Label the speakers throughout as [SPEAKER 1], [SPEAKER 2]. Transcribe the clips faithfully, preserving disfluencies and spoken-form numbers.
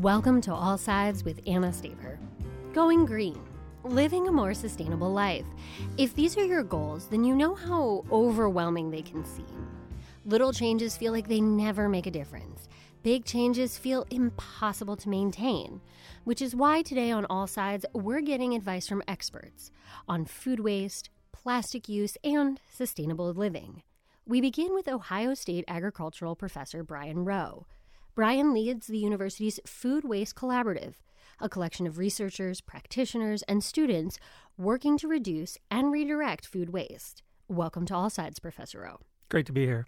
[SPEAKER 1] Welcome to All Sides with Anna Staver. Going green. Living a more sustainable life. If these are your goals, then you know how overwhelming they can seem. Little changes feel like they never make a difference. Big changes feel impossible to maintain, which is why today on All Sides, we're getting advice from experts on food waste, plastic use, and sustainable living. We begin with Ohio State agricultural professor Brian Rowe. Brian leads the university's Food Waste Collaborative, a collection of researchers, practitioners, and students working to reduce and redirect food waste. Welcome to All Sides, Professor Rowe.
[SPEAKER 2] Great to be here.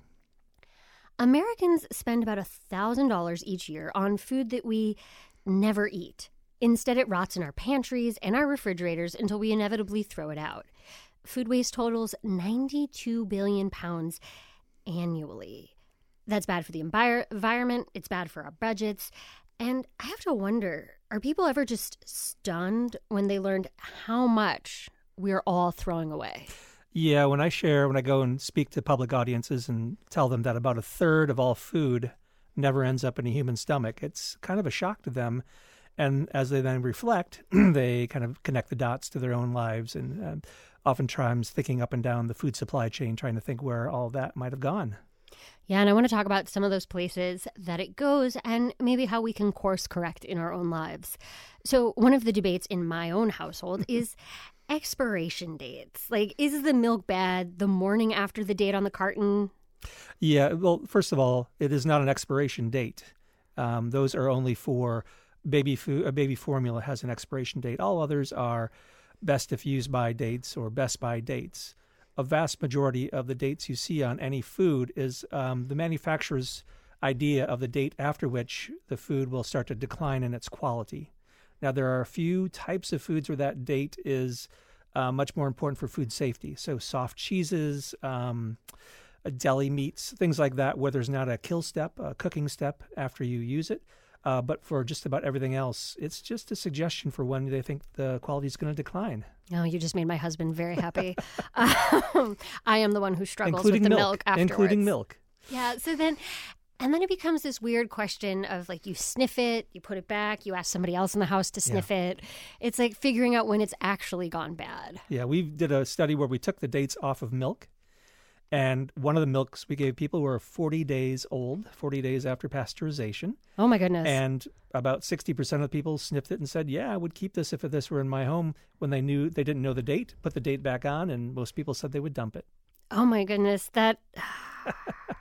[SPEAKER 1] Americans spend about one thousand dollars each year on food that we never eat. Instead, it rots in our pantries and our refrigerators until we inevitably throw it out. Food waste totals ninety-two billion pounds annually. That's bad for the envir- environment, it's bad for our budgets, and I have to wonder, are people ever just stunned when they learned how much we're all throwing away?
[SPEAKER 2] Yeah, when I share, when I go and speak to public audiences and tell them that about a third of all food never ends up in a human stomach, it's kind of a shock to them. And as they then reflect, they kind of connect the dots to their own lives and uh, oftentimes thinking up and down the food supply chain, trying to think where all that might have gone.
[SPEAKER 1] Yeah, and I want to talk about some of those places that it goes and maybe how we can course correct in our own lives. So one of the debates in my own household is expiration dates. Like, is the milk bad the morning after the date on the carton?
[SPEAKER 2] Yeah, well, first of all, it is not an expiration date. Um, those are only for baby food. A baby formula has an expiration date. All others are best if used by dates or best by dates. A vast majority of the dates you see on any food is um, the manufacturer's idea of the date after which the food will start to decline in its quality. Now, there are a few types of foods where that date is uh, much more important for food safety. So soft cheeses, um, deli meats, things like that, where there's not a kill step, a cooking step after you use it. Uh, but for just about everything else, it's just a suggestion for when they think the quality is going to decline.
[SPEAKER 1] Oh, you just made my husband very happy. um, I am the one who struggles
[SPEAKER 2] including
[SPEAKER 1] with the
[SPEAKER 2] milk,
[SPEAKER 1] milk afterwards.
[SPEAKER 2] Including milk.
[SPEAKER 1] Yeah, so then, and then it becomes this weird question of like, you sniff it, you put it back, you ask somebody else in the house to sniff yeah. it. It's like figuring out when it's actually gone bad.
[SPEAKER 2] Yeah, we did a study where we took the dates off of milk. And one of the milks we gave people were forty days old, forty days after pasteurization.
[SPEAKER 1] Oh, my goodness.
[SPEAKER 2] And about sixty percent of the people sniffed it and said, yeah, I would keep this if this were in my home, when they knew they didn't know the date, put the date back on, and most people said they would dump it.
[SPEAKER 1] Oh, my goodness. That... I'm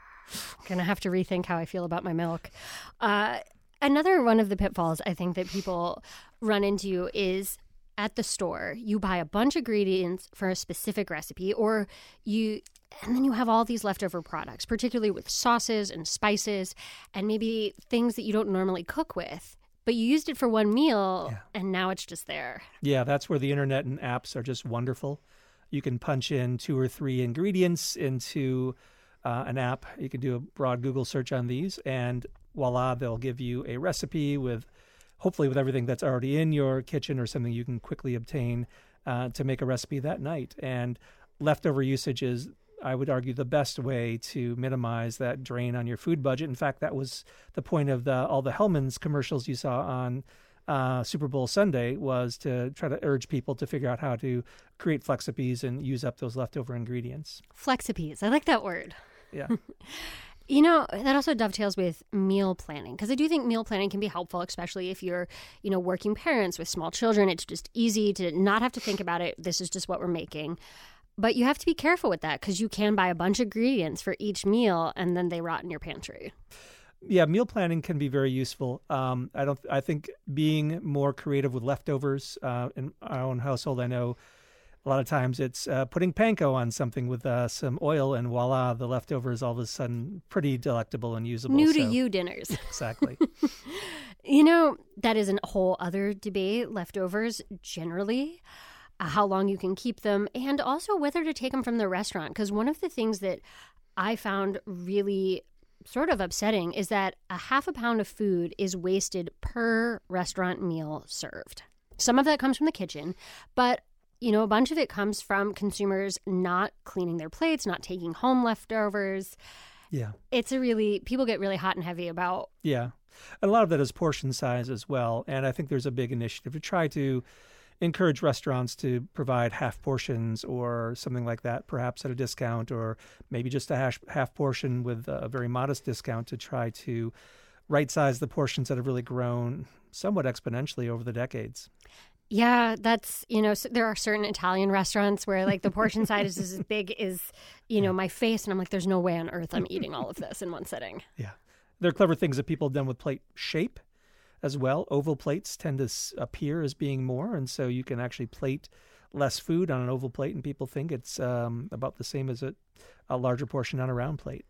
[SPEAKER 1] going to have to rethink how I feel about my milk. Uh, another one of the pitfalls I think that people run into is at the store, you buy a bunch of ingredients for a specific recipe, or you... And then you have all these leftover products, particularly with sauces and spices and maybe things that you don't normally cook with. But you used it for one meal, yeah. and now it's just there.
[SPEAKER 2] Yeah, that's where the internet and apps are just wonderful. You can punch in two or three ingredients into uh, an app. You can do a broad Google search on these, and voila, they'll give you a recipe with, hopefully with everything that's already in your kitchen or something you can quickly obtain uh, to make a recipe that night. And leftover usage is, I would argue, the best way to minimize that drain on your food budget. In fact, that was the point of the all the Hellmann's commercials you saw on uh, Super Bowl Sunday, was to try to urge people to figure out how to create Flexipes and use up those leftover ingredients.
[SPEAKER 1] Flexipes. I like that word.
[SPEAKER 2] Yeah.
[SPEAKER 1] You know, that also dovetails with meal planning, because I do think meal planning can be helpful, especially if you're, you know, working parents with small children. It's just easy to not have to think about it. This is just what we're making. But you have to be careful with that, because you can buy a bunch of ingredients for each meal and then they rot in your pantry.
[SPEAKER 2] Yeah, meal planning can be very useful. Um, I don't. I think being more creative with leftovers uh, in our own household, I know a lot of times it's uh, putting panko on something with uh, some oil, and voila, the leftover is all of a sudden pretty delectable and usable.
[SPEAKER 1] New
[SPEAKER 2] so.
[SPEAKER 1] to you dinners.
[SPEAKER 2] Exactly.
[SPEAKER 1] You know, that is a whole other debate, leftovers generally. Uh, how long you can keep them, and also whether to take them from the restaurant. Because one of the things that I found really sort of upsetting is that a half a pound of food is wasted per restaurant meal served. Some of that comes from the kitchen, but, you know, a bunch of it comes from consumers not cleaning their plates, not taking home leftovers.
[SPEAKER 2] Yeah.
[SPEAKER 1] It's a really, people get really hot and heavy about
[SPEAKER 2] yeah. And a lot of that is portion size as well. And I think there's a big initiative to try to encourage restaurants to provide half portions or something like that, perhaps at a discount, or maybe just a hash, half portion with a very modest discount to try to right-size the portions that have really grown somewhat exponentially over the decades.
[SPEAKER 1] Yeah, that's, you know, there are certain Italian restaurants where like the portion size is as big as, you know, my face. And I'm like, there's no way on earth I'm eating all of this in one sitting.
[SPEAKER 2] Yeah. There are clever things that people have done with plate shape as well. Oval plates tend to appear as being more. And so you can actually plate less food on an oval plate. And people think it's um, about the same as a, a larger portion on a round plate.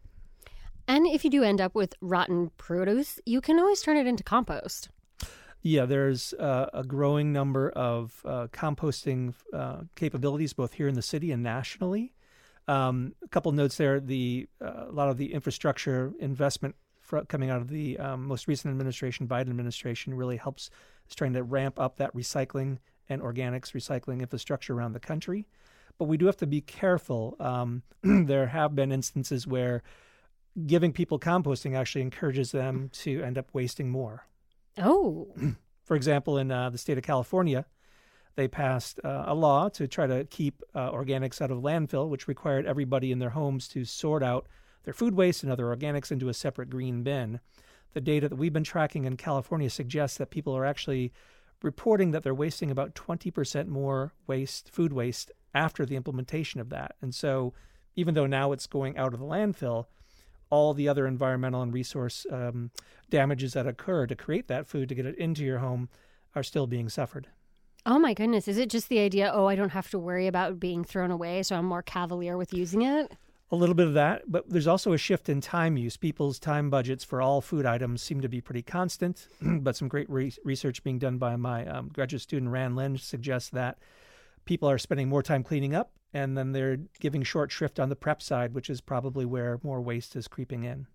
[SPEAKER 1] And if you do end up with rotten produce, you can always turn it into compost.
[SPEAKER 2] Yeah, there's uh, a growing number of uh, composting uh, capabilities, both here in the city and nationally. Um, a couple notes there: the uh, a lot of the infrastructure investment fr- coming out of the um, most recent administration, Biden administration, really helps. Is trying to ramp up that recycling and organics recycling infrastructure around the country. But we do have to be careful. Um, there have been instances where giving people composting actually encourages them to end up wasting more.
[SPEAKER 1] Oh.
[SPEAKER 2] For example, in uh, the state of California, they passed uh, a law to try to keep uh, organics out of landfill, which required everybody in their homes to sort out their food waste and other organics into a separate green bin. The data that we've been tracking in California suggests that people are actually reporting that they're wasting about twenty percent more waste, food waste, after the implementation of that. And so even though now it's going out of the landfill, all the other environmental and resource um, damages that occur to create that food, to get it into your home, are still being suffered.
[SPEAKER 1] Oh my goodness. Is it just the idea, oh, I don't have to worry about being thrown away, so I'm more cavalier with using it?
[SPEAKER 2] A little bit of that, but there's also a shift in time use. People's time budgets for all food items seem to be pretty constant, but some great re- research being done by my um, graduate student, Rand Lynch, suggests that people are spending more time cleaning up, and then they're giving short shrift on the prep side, which is probably where more waste is creeping in.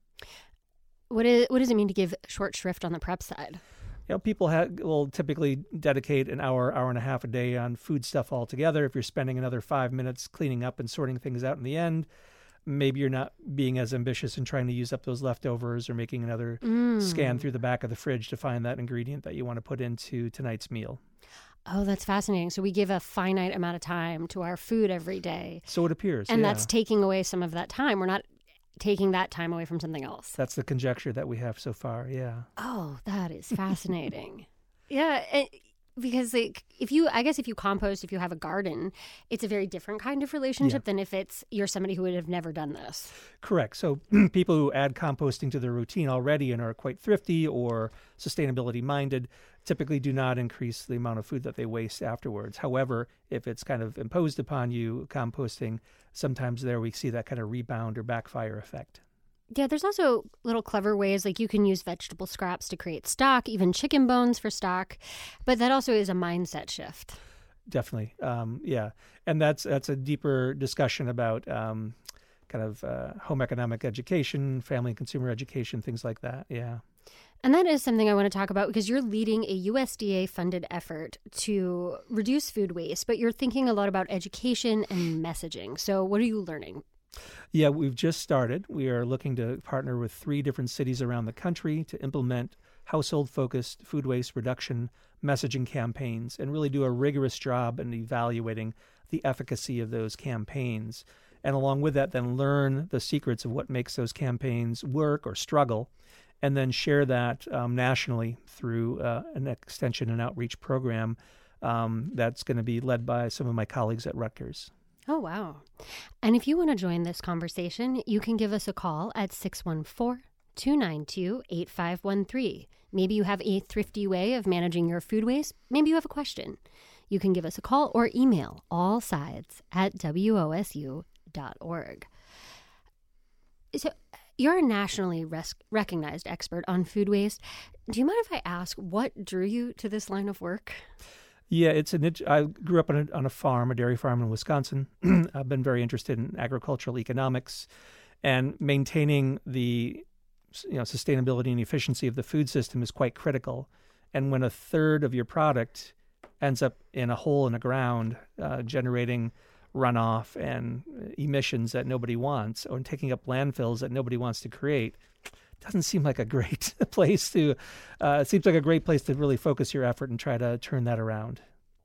[SPEAKER 1] What is what does it mean to give short shrift on the prep side?
[SPEAKER 2] You know, people ha- will typically dedicate an hour, hour and a half a day on food stuff altogether. If you're spending another five minutes cleaning up and sorting things out in the end, maybe you're not being as ambitious in trying to use up those leftovers or making another mm. scan through the back of the fridge to find that ingredient that you want to put into tonight's meal.
[SPEAKER 1] Oh, that's fascinating. So we give a finite amount of time to our food every day.
[SPEAKER 2] So it appears.
[SPEAKER 1] And
[SPEAKER 2] yeah.
[SPEAKER 1] that's taking away some of that time. We're not taking that time away from something else.
[SPEAKER 2] That's the conjecture that we have so far, yeah.
[SPEAKER 1] Oh, that is fascinating. yeah, it, because like if you, I guess if you compost, if you have a garden, it's a very different kind of relationship yeah. than if it's you're somebody who would have never done this.
[SPEAKER 2] Correct. So people who add composting to their routine already and are quite thrifty or sustainability minded typically do not increase the amount of food that they waste afterwards. However, if it's kind of imposed upon you, composting, sometimes there we see that kind of rebound or backfire effect.
[SPEAKER 1] Yeah, there's also little clever ways, like you can use vegetable scraps to create stock, even chicken bones for stock, but that also is a mindset shift.
[SPEAKER 2] Definitely, um, yeah. And that's that's a deeper discussion about um, kind of uh, home economic education, family and consumer education, things like that, yeah.
[SPEAKER 1] And that is something I want to talk about because you're leading a U S D A-funded effort to reduce food waste, but you're thinking a lot about education and messaging. So what are you learning?
[SPEAKER 2] Yeah, we've just started. We are looking to partner with three different cities around the country to implement household-focused food waste reduction messaging campaigns and really do a rigorous job in evaluating the efficacy of those campaigns. And along with that, then learn the secrets of what makes those campaigns work or struggle, and then share that um, nationally through uh, an extension and outreach program um, that's going to be led by some of my colleagues at Rutgers.
[SPEAKER 1] Oh, wow. And if you want to join this conversation, you can give us a call at six one four, two nine two, eight five one three. Maybe you have a thrifty way of managing your food waste. Maybe you have a question. You can give us a call or email allsides at W O S U dot org. So you're a nationally res- recognized expert on food waste. Do you mind if I ask what drew you to this line of work?
[SPEAKER 2] Yeah, it's an. I grew up on a, on a farm, a dairy farm in Wisconsin. I've been very interested in agricultural economics and maintaining the you know sustainability and efficiency of the food system is quite critical. And when a third of your product ends up in a hole in the ground, uh, generating runoff and emissions that nobody wants, or taking up landfills that nobody wants to create, doesn't seem like a great place to, uh, it seems like a great place to really focus your effort and try to turn that around.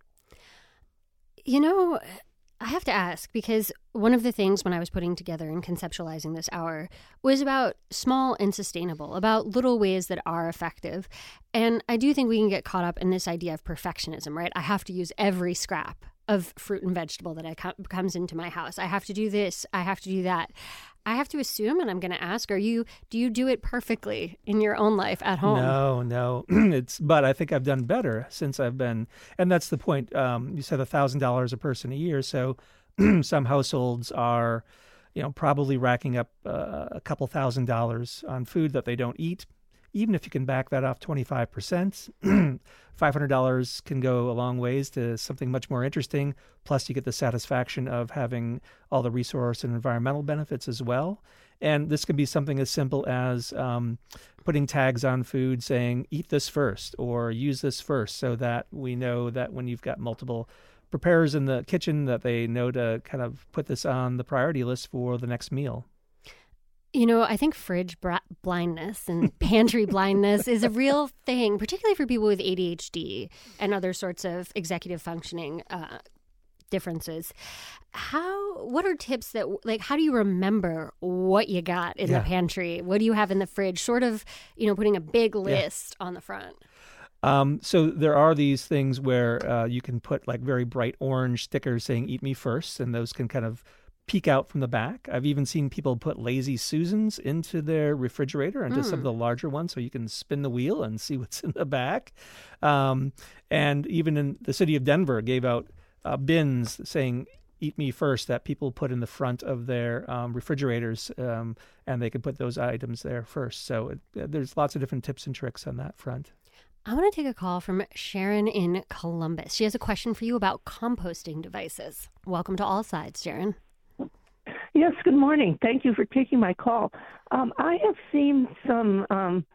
[SPEAKER 1] You know, I have to ask, because one of the things when I was putting together and conceptualizing this hour was about small and sustainable, about little ways that are effective. And I do think we can get caught up in this idea of perfectionism, right? I have to use every scrap of fruit and vegetable that I com- comes into my house. I have to do this. I have to do that. I have to assume, and I'm going to ask, are you, do you do it perfectly in your own life at home?
[SPEAKER 2] No, no. it's, but I think I've done better since I've been, and that's the point. Um, you said a thousand dollars a person a year. So some households are, you know, probably racking up uh, a couple thousand dollars on food that they don't eat. Even if you can back that off twenty-five percent, five hundred dollars can go a long ways to something much more interesting. Plus, you get the satisfaction of having all the resource and environmental benefits as well. And this can be something as simple as um, putting tags on food saying, eat this first or use this first, so that we know that when you've got multiple preparers in the kitchen, that they know to kind of put this on the priority list for the next meal.
[SPEAKER 1] You know, I think fridge bra- blindness and pantry blindness is a real thing, particularly for people with A D H D and other sorts of executive functioning uh, differences. How, what are tips that, like, how do you remember what you got in yeah. the pantry? What do you have in the fridge? Sort of, you know, putting a big list yeah. on the front.
[SPEAKER 2] Um, so there are these things where uh, you can put like very bright orange stickers saying, eat me first, and those can kind of peek out from the back. I've even seen people put Lazy Susans into their refrigerator, into mm. some of the larger ones, so you can spin the wheel and see what's in the back. Um, and even in the city of Denver gave out uh, bins saying, eat me first, that people put in the front of their um, refrigerators, um, and they can put those items there first. So it, there's lots of different tips and tricks on that front.
[SPEAKER 1] I want to take a call from Sharon in Columbus. She has a question for you about composting devices. Welcome to All Sides, Sharon.
[SPEAKER 3] Yes, good morning. Thank you for taking my call. Um, I have seen some um,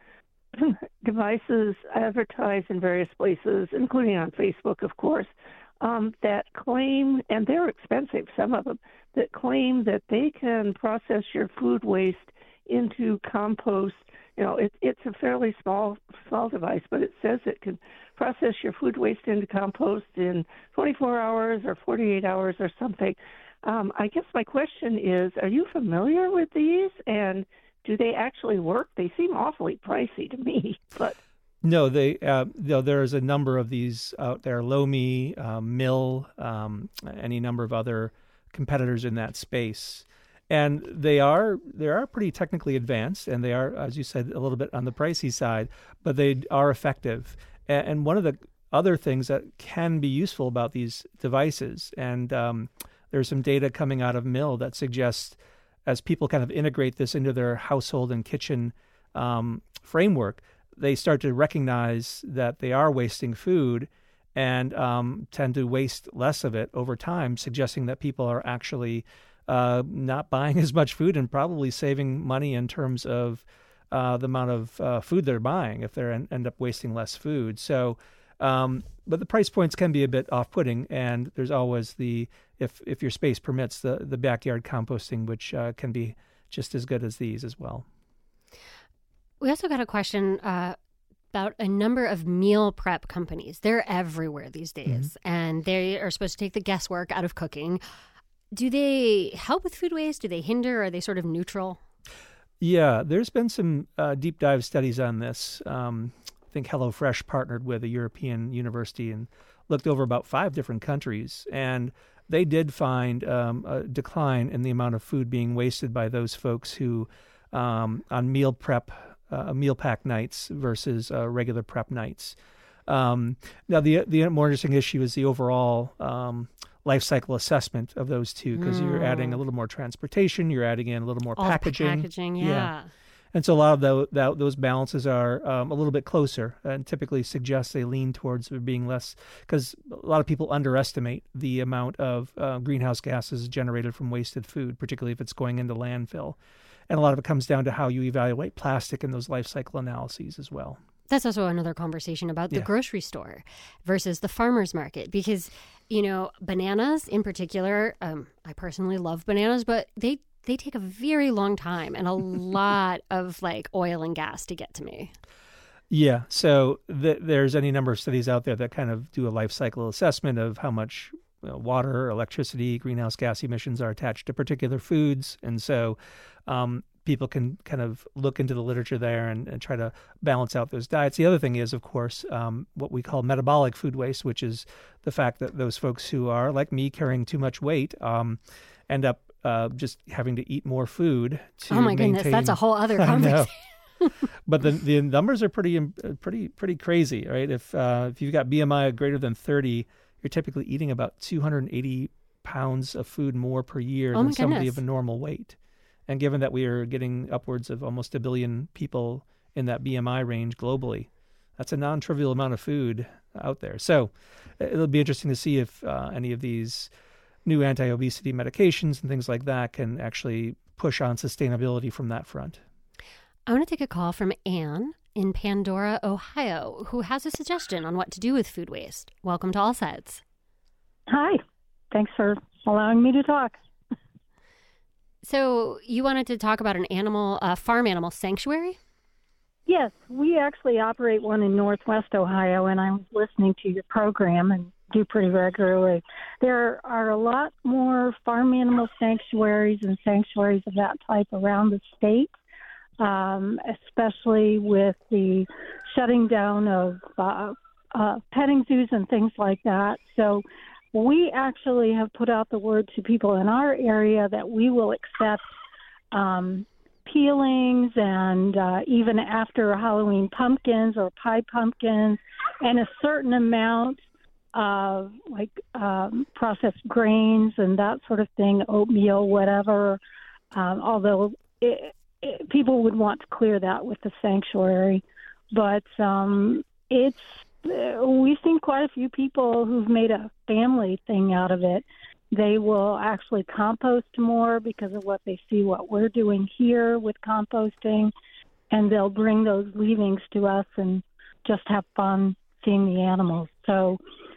[SPEAKER 3] devices advertised in various places, including on Facebook, of course, um, that claim, and they're expensive, some of them, that claim that they can process your food waste into compost. You know, it, it's a fairly small, small device, but it says it can process your food waste into compost in twenty-four hours or forty-eight hours or something. Um, I guess my question is, are you familiar with these, and do they actually work? They seem awfully pricey to me, but...
[SPEAKER 2] No, they. Uh, no, there's a number of these out there, Lomi, uh, Mill, um, any number of other competitors in that space. And they are they are pretty technically advanced, and they are, as you said, a little bit on the pricey side, but they are effective. And, and one of the other things that can be useful about these devices, and um, there's some data coming out of Mill that suggests, as people kind of integrate this into their household and kitchen um, framework, they start to recognize that they are wasting food and um, tend to waste less of it over time, suggesting that people are actually uh, not buying as much food and probably saving money in terms of uh, the amount of uh, food they're buying if they end up wasting less food. So, um, but the price points can be a bit off-putting, and there's always the, if if your space permits, the, the backyard composting, which uh, can be just as good as these as well.
[SPEAKER 1] We also got a question uh, about a number of meal prep companies. They're everywhere these days, mm-hmm. and they are supposed to take the guesswork out of cooking. Do they help with food waste? Do they hinder? Are they sort of neutral?
[SPEAKER 2] Yeah, there's been some uh, deep dive studies on this. Um, I think HelloFresh partnered with a European university and looked over about five different countries, and they did find um, a decline in the amount of food being wasted by those folks who, um, on meal prep, uh, meal pack nights versus uh, regular prep nights. Um, now, the the more interesting issue is the overall um, life cycle assessment of those two, because mm. you're adding a little more transportation, you're adding in a little more
[SPEAKER 1] All
[SPEAKER 2] packaging.
[SPEAKER 1] packaging, yeah. yeah.
[SPEAKER 2] And so a lot of the, that, those balances are um, a little bit closer, and typically suggest they lean towards being less, because a lot of people underestimate the amount of uh, greenhouse gases generated from wasted food, particularly if it's going into landfill. And a lot of it comes down to how you evaluate plastic in those life cycle analyses as well.
[SPEAKER 1] That's also another conversation about the yeah. grocery store versus the farmer's market, because, you know, bananas in particular, um, I personally love bananas, but they they take a very long time and a lot of like oil and gas to get to me.
[SPEAKER 2] Yeah. So th- there's any number of studies out there that kind of do a life cycle assessment of how much you know, water, electricity, greenhouse gas emissions are attached to particular foods. And so um, people can kind of look into the literature there and, and try to balance out those diets. The other thing is, of course, um, what we call metabolic food waste, which is the fact that those folks who are, like me, carrying too much weight um, end up uh, just having to eat more food to
[SPEAKER 1] Oh my
[SPEAKER 2] maintain...
[SPEAKER 1] goodness, that's a whole other conversation.
[SPEAKER 2] But the the numbers are pretty pretty pretty crazy, right? If uh, if you've got B M I greater than thirty, you're typically eating about two hundred eighty pounds of food more per year
[SPEAKER 1] oh
[SPEAKER 2] than somebody
[SPEAKER 1] goodness.
[SPEAKER 2] of a normal weight. And given that we are getting upwards of almost a billion people in that B M I range globally, that's a non-trivial amount of food out there. So it'll be interesting to see if uh, any of these new anti-obesity medications and things like that can actually push on sustainability from that front.
[SPEAKER 1] I want to take a call from Anne in Pandora, Ohio, who has a suggestion on what to do with food waste. Welcome to All Sides.
[SPEAKER 4] Hi. Thanks for allowing me to talk.
[SPEAKER 1] So you wanted to talk about an animal, uh, farm animal sanctuary?
[SPEAKER 4] Yes, we actually operate one in Northwest Ohio, and I was listening to your program and do pretty regularly. There are a lot more farm animal sanctuaries and sanctuaries of that type around the state. Um, especially with the shutting down of uh, uh, petting zoos and things like that. So we actually have put out the word to people in our area that we will accept um, peelings and uh, even after Halloween pumpkins or pie pumpkins and a certain amount of like um, processed grains and that sort of thing, oatmeal, whatever, um, although it, It, people would want to clear that with the sanctuary, but um, it's uh, we've seen quite a few people who've made a family thing out of it. They will actually compost more because of what they see what we're doing here with composting, and they'll bring those leavings to us and just have fun seeing the animals. So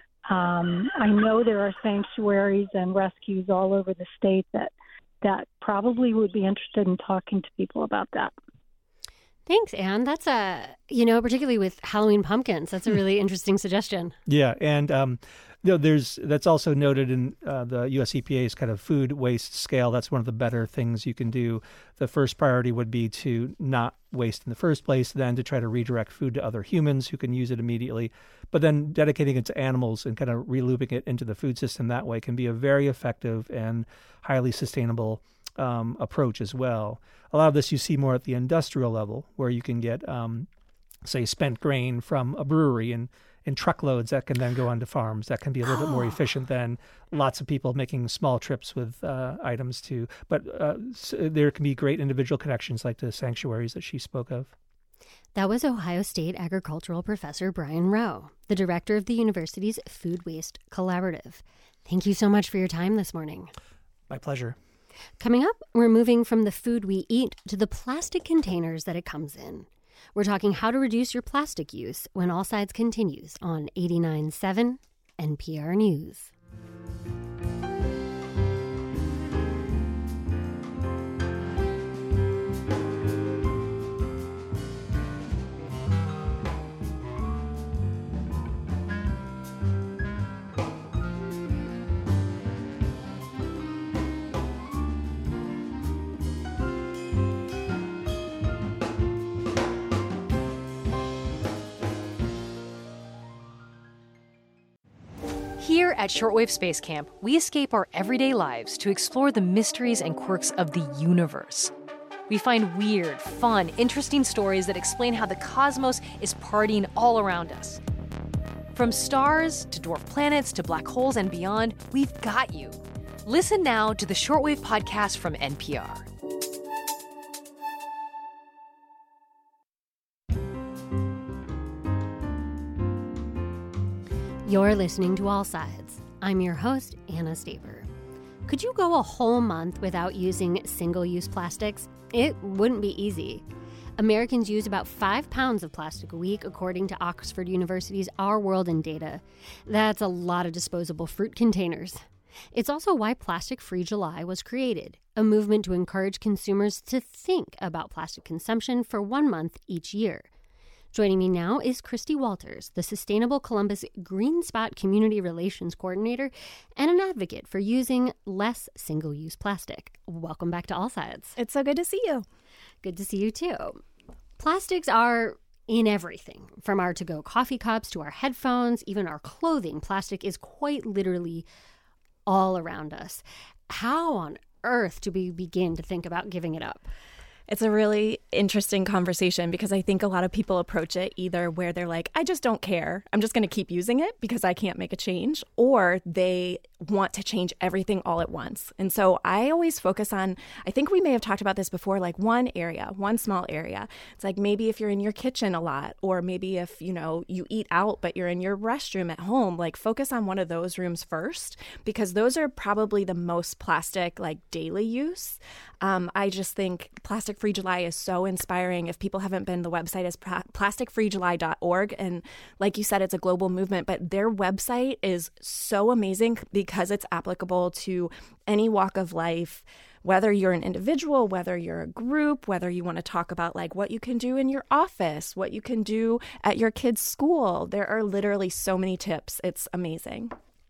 [SPEAKER 4] um, I know there are sanctuaries and rescues all over the state that that probably would be interested in talking to people about that.
[SPEAKER 1] Thanks, Anne. That's a, you know, particularly with Halloween pumpkins, that's a really interesting suggestion.
[SPEAKER 2] Yeah, and um, you know, there's that's also noted in uh, the U S E P A's kind of food waste scale. That's one of the better things you can do. The first priority would be to not waste in the first place, then to try to redirect food to other humans who can use it immediately. But then dedicating it to animals and kind of relooping it into the food system that way can be a very effective and highly sustainable um, approach as well. A lot of this you see more at the industrial level, where you can get, um, say, spent grain from a brewery and in truckloads that can then go onto farms. That can be a little oh. bit more efficient than lots of people making small trips with uh, items too. But uh, so there can be great individual connections like the sanctuaries that she spoke of.
[SPEAKER 1] That was Ohio State agricultural professor Brian Rowe, the director of the university's Food Waste Collaborative. Thank you so much for your time this morning.
[SPEAKER 2] My pleasure.
[SPEAKER 1] Coming up, we're moving from the food we eat to the plastic containers that it comes in. We're talking how to reduce your plastic use when All Sides continues on eighty-nine point seven N P R News.
[SPEAKER 5] Here at Shortwave Space Camp, we escape our everyday lives to explore the mysteries and quirks of the universe. We find weird, fun, interesting stories that explain how the cosmos is partying all around us. From stars to dwarf planets to black holes and beyond, we've got you. Listen now to the Shortwave podcast from N P R.
[SPEAKER 1] You're listening to All Sides. I'm your host, Anna Staver. Could you go a whole month without using single-use plastics? It wouldn't be easy. Americans use about five pounds of plastic a week, according to Oxford University's Our World in Data. That's a lot of disposable fruit containers. It's also why Plastic Free July was created, a movement to encourage consumers to think about plastic consumption for one month each year. Joining me now is Christy Walters, the Sustainable Columbus Green Spot Community Relations Coordinator and an advocate for using less single-use plastic. Welcome back to All Sides.
[SPEAKER 6] It's so good to see you.
[SPEAKER 1] Good to see you too. Plastics are in everything, from our to-go coffee cups to our headphones, even our clothing. Plastic is quite literally all around us. How on earth do we begin to think about giving it up?
[SPEAKER 6] It's a really interesting conversation because I think a lot of people approach it either where they're like, I just don't care. I'm just going to keep using it because I can't make a change, or they want to change everything all at once. And so I always focus on, I think we may have talked about this before, like one area, one small area. It's like maybe if you're in your kitchen a lot, or maybe if, you know, you eat out, but you're in your restroom at home, like focus on one of those rooms first, because those are probably the most plastic, like daily use. Um, I just think Plastic Free July is so inspiring. If people haven't been, the website is plastic free july dot org. And like you said, it's a global movement, but their website is so amazing because it's applicable to any walk of life, whether you're an individual, whether you're a group, whether you want to talk about like what you can do in your office, what you can do at your kid's school. There are literally so many tips. It's amazing.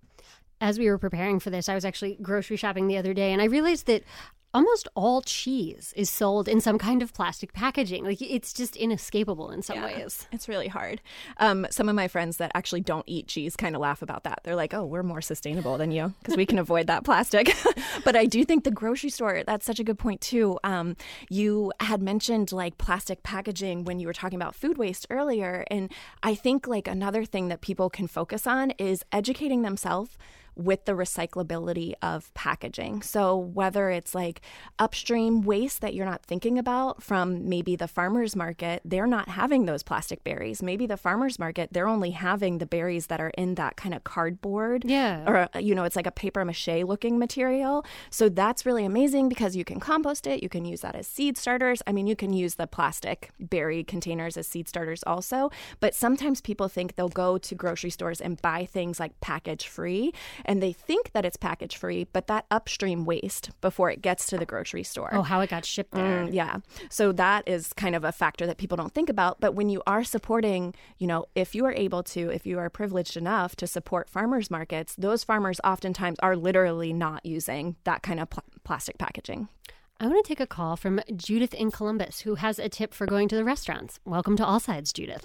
[SPEAKER 1] As we were preparing for this, I was actually grocery shopping the other day, and I realized that almost all cheese is sold in some kind of plastic packaging. Like, it's just inescapable in some
[SPEAKER 6] yeah,
[SPEAKER 1] ways.
[SPEAKER 6] It's really hard. Um, some of my friends that actually don't eat cheese kind of laugh about that. They're like, oh, we're more sustainable than you because we can avoid that plastic. But I do think the grocery store, that's such a good point too. Um, you had mentioned like plastic packaging when you were talking about food waste earlier. And I think like another thing that people can focus on is educating themselves with the recyclability of packaging. So whether it's like upstream waste that you're not thinking about from maybe the farmer's market, they're not having those plastic berries. Maybe the farmer's market, they're only having the berries that are in that kind of cardboard.
[SPEAKER 1] Yeah.
[SPEAKER 6] Or, you know, it's like a paper mache looking material. So that's really amazing because you can compost it. You can use that as seed starters. I mean, you can use the plastic berry containers as seed starters also. But sometimes people think they'll go to grocery stores and buy things like package free, and they think that it's package free, but that upstream waste before it gets to the grocery store.
[SPEAKER 1] Oh, how it got shipped there.
[SPEAKER 6] Mm, yeah. So that is kind of a factor that people don't think about. But when you are supporting, you know, if you are able to, if you are privileged enough to support farmers markets, those farmers oftentimes are literally not using that kind of pl- plastic packaging.
[SPEAKER 1] I want to take a call from Judith in Columbus, who has a tip for going to the restaurants. Welcome to All Sides, Judith.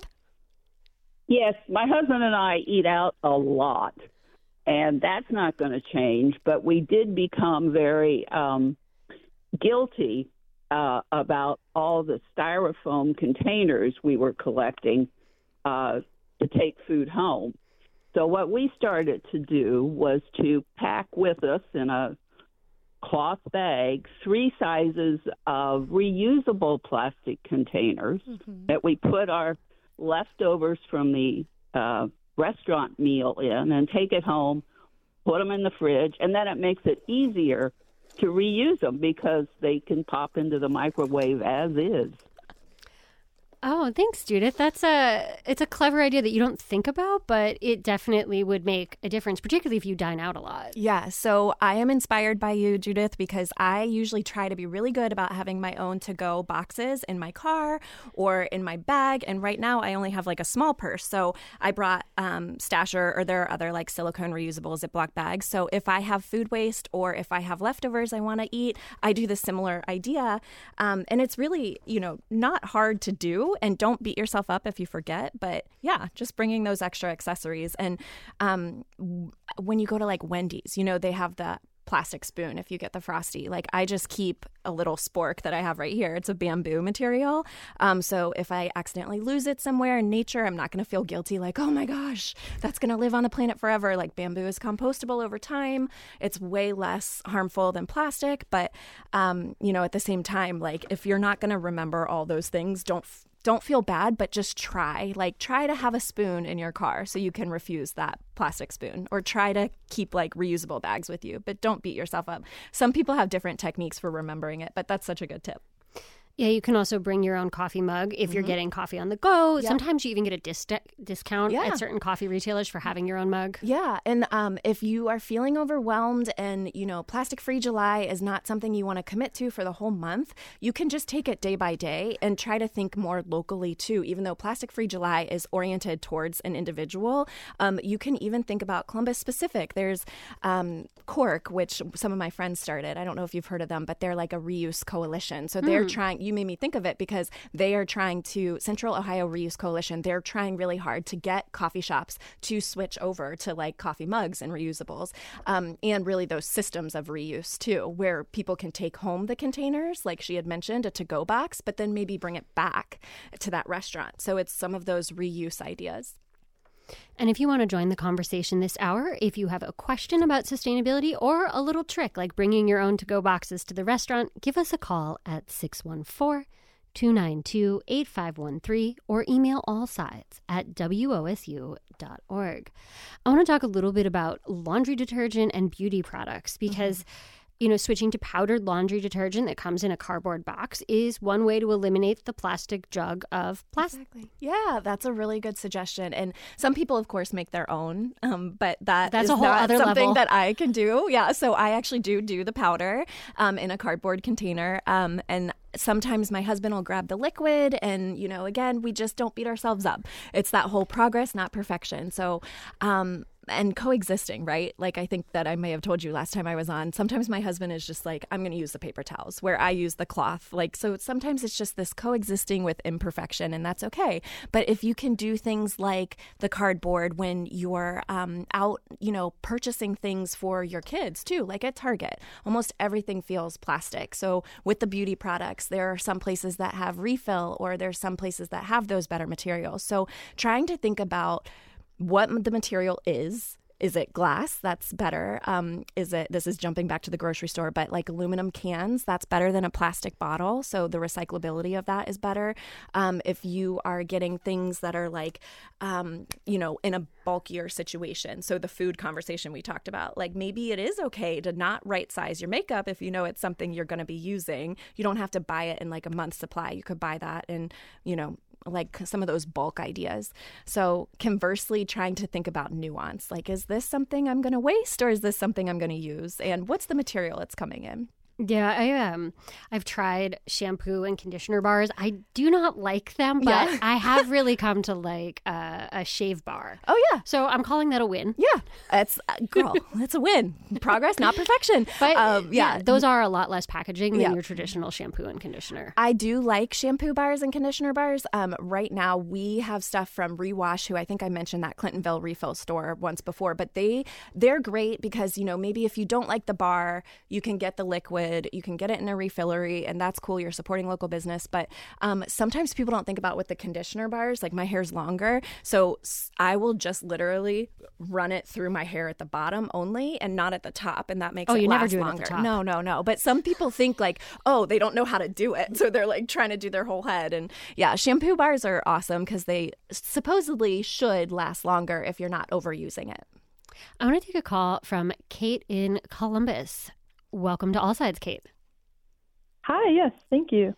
[SPEAKER 7] Yes, my husband and I eat out a lot. And that's not going to change. But we did become very um, guilty uh, about all the styrofoam containers we were collecting uh, to take food home. So what we started to do was to pack with us in a cloth bag three sizes of reusable plastic containers mm-hmm. that we put our leftovers from the uh restaurant meal in and take it home, put them in the fridge, and then it makes it easier to reuse them because they can pop into the microwave as is.
[SPEAKER 1] Oh, thanks, Judith. That's a it's a clever idea that you don't think about, but it definitely would make a difference, particularly if you dine out a lot.
[SPEAKER 6] Yeah, so I am inspired by you, Judith, because I usually try to be really good about having my own to-go boxes in my car or in my bag. And right now I only have like a small purse. So I brought um, Stasher, or there are other like silicone reusable Ziploc bags. So if I have food waste or if I have leftovers I want to eat, I do the similar idea. Um, and it's really, you know, not hard to do. And don't beat yourself up if you forget. But yeah, just bringing those extra accessories. And um, when you go to like Wendy's, you know, they have the plastic spoon if you get the Frosty. Like I just keep a little spork that I have right here. It's a bamboo material. Um, so if I accidentally lose it somewhere in nature, I'm not going to feel guilty like, oh my gosh, that's going to live on the planet forever. Like bamboo is compostable over time. It's way less harmful than plastic. But, um, you know, at the same time, like if you're not going to remember all those things, don't f- Don't feel bad, but just try. Like, try to have a spoon in your car so you can refuse that plastic spoon, or try to keep, like, reusable bags with you. But don't beat yourself up. Some people have different techniques for remembering it, but that's such a good tip.
[SPEAKER 1] Yeah, you can also bring your own coffee mug if mm-hmm. you're getting coffee on the go. Yep. Sometimes you even get a dis- discount yeah. at certain coffee retailers for having your own mug.
[SPEAKER 6] Yeah, and um, if you are feeling overwhelmed and, you know, Plastic-Free July is not something you want to commit to for the whole month, you can just take it day by day and try to think more locally too. Even though Plastic-Free July is oriented towards an individual, um, you can even think about Columbus specific. There's um, Cork, which some of my friends started. I don't know if you've heard of them, but they're like a reuse coalition. So they're mm. trying... You made me think of it because they are trying to, Central Ohio Reuse Coalition, they're trying really hard to get coffee shops to switch over to like coffee mugs and reusables, um, and really those systems of reuse too, where people can take home the containers, like she had mentioned, a to-go box, but then maybe bring it back to that restaurant. So it's some of those reuse ideas.
[SPEAKER 1] And if you want to join the conversation this hour, if you have a question about sustainability or a little trick like bringing your own to-go boxes to the restaurant, give us a call at six one four, two nine two, eight five one three or email allsides at W O S U dot org. I want to talk a little bit about laundry detergent and beauty products because mm-hmm. You know, switching to powdered laundry detergent that comes in a cardboard box is one way to eliminate the plastic jug of plastic.
[SPEAKER 6] Exactly. Yeah, that's a really good suggestion. And some people, of course, make their own, um, but that
[SPEAKER 1] that's
[SPEAKER 6] is
[SPEAKER 1] a whole
[SPEAKER 6] not
[SPEAKER 1] other
[SPEAKER 6] something
[SPEAKER 1] level
[SPEAKER 6] that I can do. Yeah, so I actually do do the powder um, in a cardboard container, um, and sometimes my husband will grab the liquid and, you know, again, we just don't beat ourselves up. It's that whole progress, not perfection. So, um, and coexisting, right? Like I think that I may have told you last time I was on, sometimes my husband is just like, I'm going to use the paper towels where I use the cloth. Like, so sometimes it's just this coexisting with imperfection, and that's okay. But if you can do things like the cardboard when you're um, out, you know, purchasing things for your kids too, like at Target, almost everything feels plastic. So with the beauty products, there are some places that have refill, or there's some places that have those better materials. So trying to think about what the material is. Is it glass? That's better. Um, is it, this is jumping back to the grocery store, but like aluminum cans, that's better than a plastic bottle. So the recyclability of that is better. Um, if you are getting things that are like, um, you know, in a bulkier situation. So the food conversation we talked about, like maybe it is okay to not right size your makeup if you know it's something you're going to be using. You don't have to buy it in like a month's supply. You could buy that in, you know, like some of those bulk ideas. So conversely, trying to think about nuance, like, is this something I'm going to waste or is this something I'm going to use? And what's the material it's coming in?
[SPEAKER 1] Yeah, I um, I've tried shampoo and conditioner bars. I do not like them, but
[SPEAKER 6] yeah.
[SPEAKER 1] I have really come to like uh, a shave bar.
[SPEAKER 6] Oh yeah,
[SPEAKER 1] so I'm calling that a win.
[SPEAKER 6] Yeah, it's uh, girl, it's a win. Progress, not perfection.
[SPEAKER 1] But
[SPEAKER 6] um, yeah.
[SPEAKER 1] yeah, those are a lot less packaging than
[SPEAKER 6] yeah.
[SPEAKER 1] your traditional shampoo and conditioner.
[SPEAKER 6] I do like shampoo bars and conditioner bars. Um, right now we have stuff from Rewash, who I think I mentioned that Clintonville refill store once before, but they they're great because, you know, maybe if you don't like the bar, you can get the liquid. You can get it in a refillery, and that's cool. You're supporting local business. But um, sometimes people don't think about with the conditioner bars, like my hair's longer. So I will just literally run it through my hair at the bottom only and not at the top. And that makes
[SPEAKER 1] oh,
[SPEAKER 6] it
[SPEAKER 1] you
[SPEAKER 6] last
[SPEAKER 1] never do
[SPEAKER 6] longer.
[SPEAKER 1] It at the top.
[SPEAKER 6] No, no, no. But some people think like, oh, they don't know how to do it. So they're like trying to do their whole head. And yeah, shampoo bars are awesome because they supposedly should last longer if you're not overusing it.
[SPEAKER 1] I want to take a call from Kate in Columbus. Welcome to All Sides, Kate.
[SPEAKER 8] Hi, yes, thank you.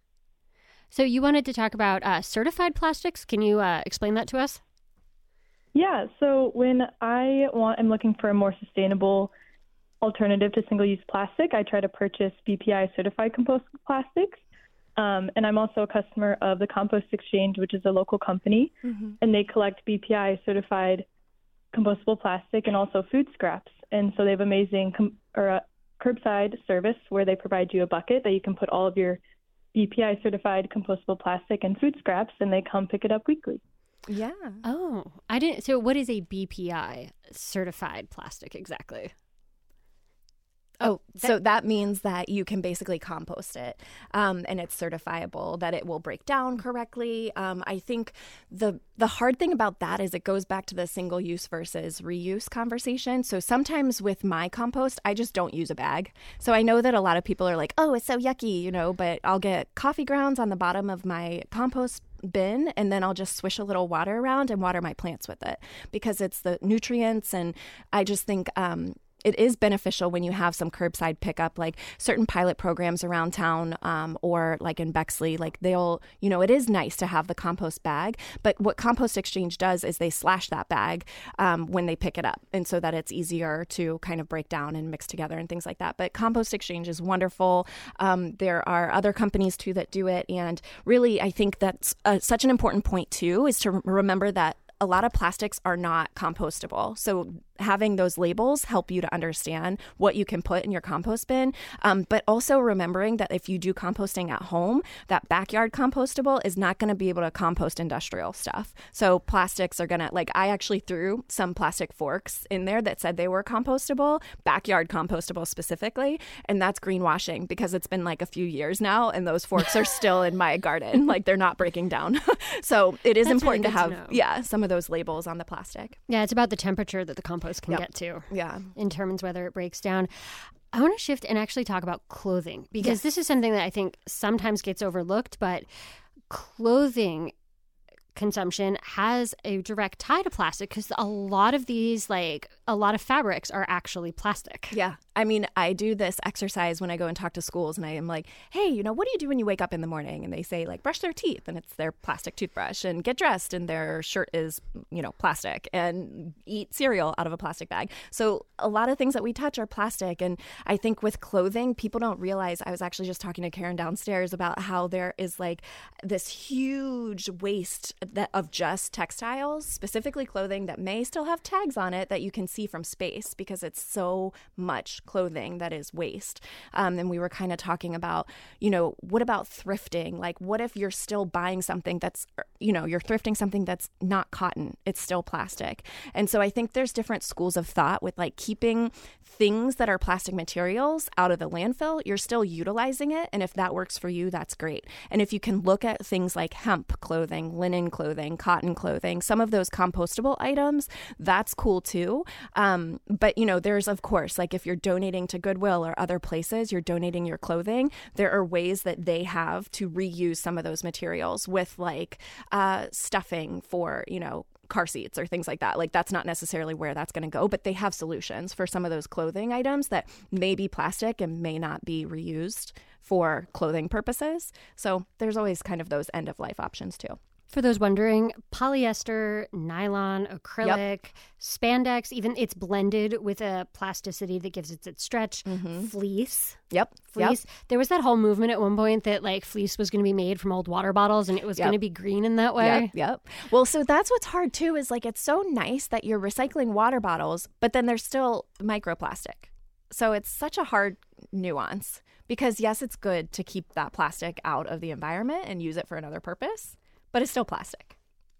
[SPEAKER 1] So you wanted to talk about uh, certified plastics. Can you uh, explain that to us?
[SPEAKER 8] Yeah, so when I want, I'm looking for a more sustainable alternative to single-use plastic, I try to purchase B P I certified compostable plastics. Um, and I'm also a customer of the Compost Exchange, which is a local company, mm-hmm. and they collect B P I certified compostable plastic and also food scraps. And so they have amazing com- or uh, curbside service where they provide you a bucket that you can put all of your B P I certified compostable plastic and food scraps, and they come pick it up weekly.
[SPEAKER 6] Yeah.
[SPEAKER 1] Oh, I didn't. So what is a B P I certified plastic exactly?
[SPEAKER 6] Oh, that, so that means that you can basically compost it, um, and it's certifiable that it will break down correctly. Um, I think the the hard thing about that is it goes back to the single use versus reuse conversation. So sometimes with my compost, I just don't use a bag. So I know that a lot of people are like, oh, it's so yucky, you know, but I'll get coffee grounds on the bottom of my compost bin, and then I'll just swish a little water around and water my plants with it because it's the nutrients. And I just think, um, it is beneficial when you have some curbside pickup, like certain pilot programs around town, um, or like in Bexley, like they'll, you know, it is nice to have the compost bag. But what Compost Exchange does is they slash that bag um, when they pick it up, and so that it's easier to kind of break down and mix together and things like that. But Compost Exchange is wonderful. Um, there are other companies too that do it, and really, I think that's uh, such an important point too, is to remember that a lot of plastics are not compostable. So having those labels help you to understand what you can put in your compost bin. Um, but also remembering that if you do composting at home, that backyard compostable is not going to be able to compost industrial stuff. So plastics are going to, like I actually threw some plastic forks in there that said they were compostable, backyard compostable specifically. And that's greenwashing because it's been like a few years now and those forks are still in my garden. Like they're not breaking down. So it is
[SPEAKER 1] That's
[SPEAKER 6] important
[SPEAKER 1] really
[SPEAKER 6] to have,
[SPEAKER 1] good to know.
[SPEAKER 6] yeah, some of those labels on the plastic.
[SPEAKER 1] Yeah, it's about the temperature that the compost can
[SPEAKER 6] Yep.
[SPEAKER 1] get to.
[SPEAKER 6] Yeah.
[SPEAKER 1] In terms whether it breaks down. I want to shift and actually talk about clothing because
[SPEAKER 6] Yes.
[SPEAKER 1] this is something that I think sometimes gets overlooked, but clothing consumption has a direct tie to plastic because a lot of these, like a lot of fabrics are actually plastic.
[SPEAKER 6] Yeah. I mean, I do this exercise when I go and talk to schools and I am like, hey, you know, what do you do when you wake up in the morning? And they say like brush their teeth and it's their plastic toothbrush, and get dressed and their shirt is, you know, plastic, and eat cereal out of a plastic bag. So a lot of things that we touch are plastic. And I think with clothing, people don't realize, I was actually just talking to Karen downstairs about how there is like this huge waste that of just textiles, specifically clothing that may still have tags on it that you can see from space because it's so much clothing that is waste. Um, and we were kind of talking about, you know, what about thrifting? Like, what if you're still buying something that's, you know, you're thrifting something that's not cotton, it's still plastic. And so I think there's different schools of thought with like keeping things that are plastic materials out of the landfill. You're still utilizing it. And if that works for you, that's great. And if you can look at things like hemp clothing, linen clothing, cotton clothing, some of those compostable items, that's cool too. Um, but, you know, there's, of course, like if you're donating to Goodwill or other places, you're donating your clothing, there are ways that they have to reuse some of those materials with like uh, stuffing for, you know, car seats or things like that. Like that's not necessarily where that's going to go, but they have solutions for some of those clothing items that may be plastic and may not be reused for clothing purposes. So there's always kind of those end of life options too.
[SPEAKER 1] For those wondering, polyester, nylon, acrylic, yep. spandex, even it's blended with a plasticity that gives it its stretch. Mm-hmm. Fleece.
[SPEAKER 6] Yep.
[SPEAKER 1] Fleece.
[SPEAKER 6] Yep.
[SPEAKER 1] There was that whole movement at one point that like fleece was going to be made from old water bottles and it was yep. going to be green in that way.
[SPEAKER 6] Yep. Yep. Well, so that's what's hard too, is like it's so nice that you're recycling water bottles, but then there's still microplastic. So it's such a hard nuance because yes, it's good to keep that plastic out of the environment and use it for another purpose, but it's still plastic.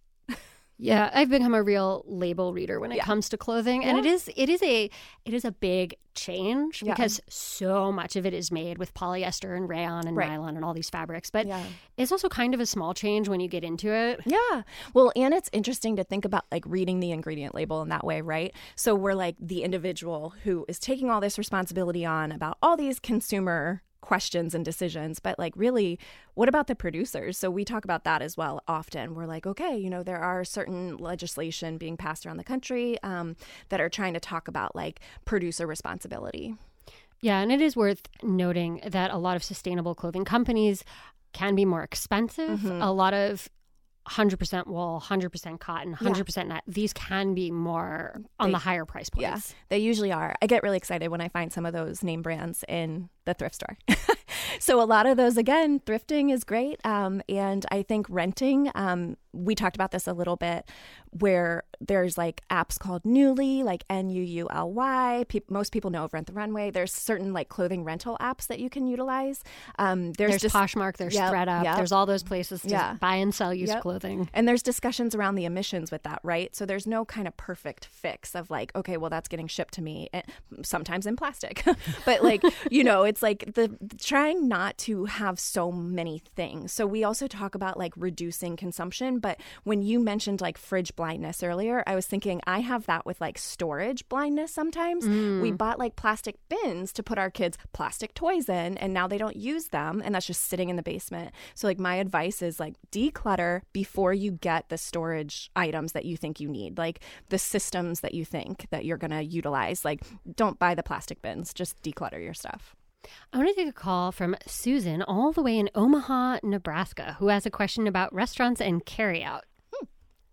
[SPEAKER 1] Yeah, I've become a real label reader when it
[SPEAKER 6] yeah.
[SPEAKER 1] comes to clothing, and yeah. it is it is a it is a big change
[SPEAKER 6] yeah.
[SPEAKER 1] because so much of it is made with polyester and rayon and
[SPEAKER 6] right.
[SPEAKER 1] nylon and all these fabrics. But
[SPEAKER 6] yeah.
[SPEAKER 1] it's also kind of a small change when you get into it.
[SPEAKER 6] Yeah. Well, and it's interesting to think about like reading the ingredient label in that way, right? So we're like the individual who is taking all this responsibility on about all these consumer questions and decisions, but like really, what about the producers? So we talk about that as well often. We're like, okay, you know, there are certain legislation being passed around the country um, that are trying to talk about like producer responsibility.
[SPEAKER 1] Yeah, and it is worth noting that a lot of sustainable clothing companies can be more expensive. Mm-hmm. A lot of one hundred percent wool, one hundred percent cotton, one hundred percent yeah. net. These can be more on
[SPEAKER 6] they,
[SPEAKER 1] the higher price points.
[SPEAKER 6] Yeah, they usually are. I get really excited when I find some of those name brands in the thrift store. So a lot of those, again, thrifting is great. Um, and I think renting, um, we talked about this a little bit, where there's like apps called Nuuly, like N U U L Y. Pe- most people know of Rent the Runway. There's certain like clothing rental apps that you can utilize. Um, there's
[SPEAKER 1] there's
[SPEAKER 6] just,
[SPEAKER 1] Poshmark, there's
[SPEAKER 6] yep,
[SPEAKER 1] ThredUp,
[SPEAKER 6] yep.
[SPEAKER 1] there's all those places to
[SPEAKER 6] yeah.
[SPEAKER 1] buy and sell used
[SPEAKER 6] yep.
[SPEAKER 1] clothing.
[SPEAKER 6] And there's discussions around the emissions with that, right? So there's no kind of perfect fix of like, okay, well, that's getting shipped to me, sometimes in plastic. But like, you know, it's like the trying trying not to have so many things. So we also talk about like reducing consumption. But when you mentioned like fridge blindness earlier, I was thinking I have that with like storage blindness sometimes. Mm. We bought like plastic bins to put our kids' plastic toys in, and now they don't use them. And that's just sitting in the basement. So like my advice is like declutter before you get the storage items that you think you need, like the systems that you think that you're going to utilize. Like don't buy the plastic bins, just declutter your stuff.
[SPEAKER 1] I want to take a call from Susan all the way in Omaha, Nebraska, who has a question about restaurants and carryout.
[SPEAKER 9] Hmm.